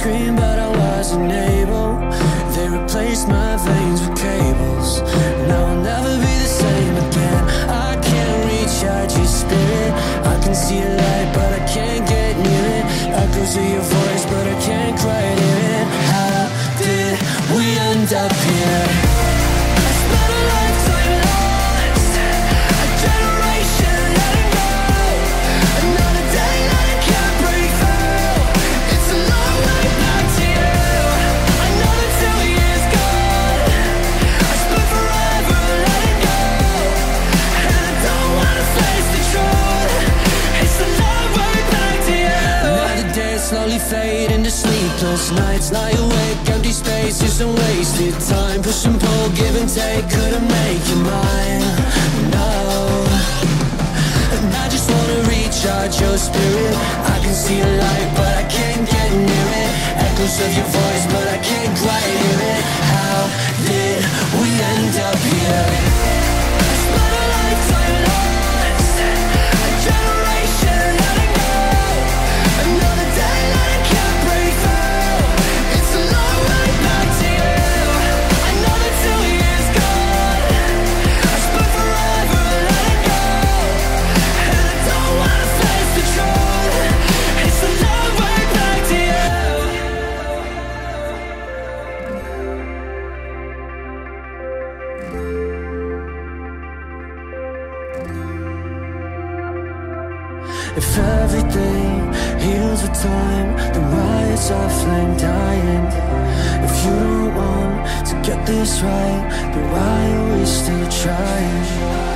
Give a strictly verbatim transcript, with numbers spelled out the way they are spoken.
scream, but I wasn't able. They replaced my veins with cables. Now I'll never be the same again. I can't reach out your spirit. I can see a light, but I can't get near it. Echoes of your voice, but I can't quite hear it. How did we end up here? I spent a lifetime lost, a generation letting go. Another day that I can't break through. It's a long way back to you. Another two years gone. I spent forever letting go, and I don't wanna face the truth. It's a long way back to you. Another day slowly fade into sleepless nights. Lie awake, empty spaces and wasted time. Push and pull, give and take, couldn't make you mine. No. And I just wanna recharge your spirit. I can see a light, but I can't get near it. Echoes of your voice, but I can't quite hear it. How did we end up here? I spent a lifetime lost, a generation letting go. Another day that I can't break through. It's a long way back to you. Another two years gone. I spent forever letting go, and I don't wanna face the truth. It's a long way back to you. If everything heals with time, then why is our flame dying? If you don't want to get this right, then why are we still trying?